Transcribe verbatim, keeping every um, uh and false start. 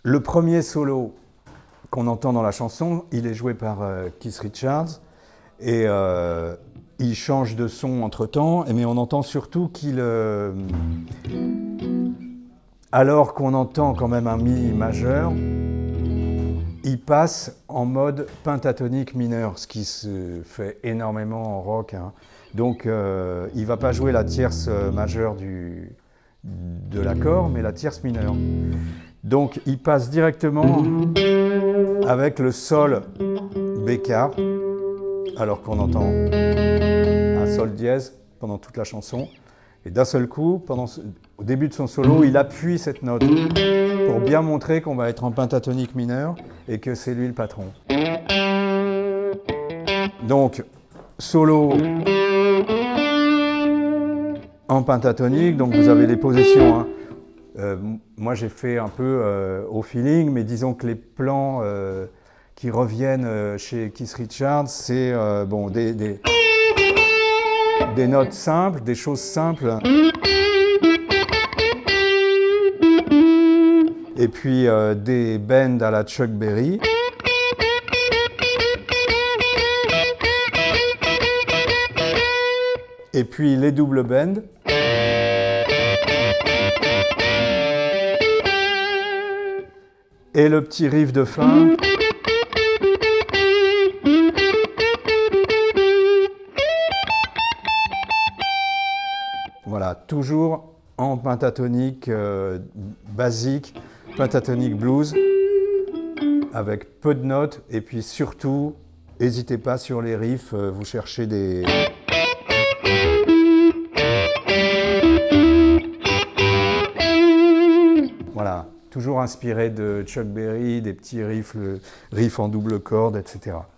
Le premier solo qu'on entend dans la chanson, il est joué par euh, Keith Richards et euh, il change de son entre-temps, mais on entend surtout qu'il... Euh, alors qu'on entend quand même un mi majeur, il passe en mode pentatonique mineur, ce qui se fait énormément en rock. Hein. Donc euh, il ne va pas jouer la tierce majeure du, de l'accord, mais la tierce mineure. Donc il passe directement avec le sol béca, alors qu'on entend un sol dièse pendant toute la chanson. Et d'un seul coup, pendant ce, au début de son solo, il appuie cette note pour bien montrer qu'on va être en pentatonique mineur et que c'est lui le patron. Donc, solo en pentatonique, donc vous avez les positions. Hein. Euh, moi, j'ai fait un peu euh, au feeling, mais disons que les plans euh, qui reviennent euh, chez Keith Richards, c'est euh, bon, des, des, des notes simples, des choses simples. Et puis euh, des bends à la Chuck Berry. Et puis les double bends. Et le petit riff de fin. Voilà, toujours en pentatonique euh, basique, pentatonique blues, avec peu de notes. Et puis surtout, n'hésitez pas sur les riffs, euh, vous cherchez des... Voilà, toujours inspiré de Chuck Berry, des petits riffs, riffs en double corde, et cetera.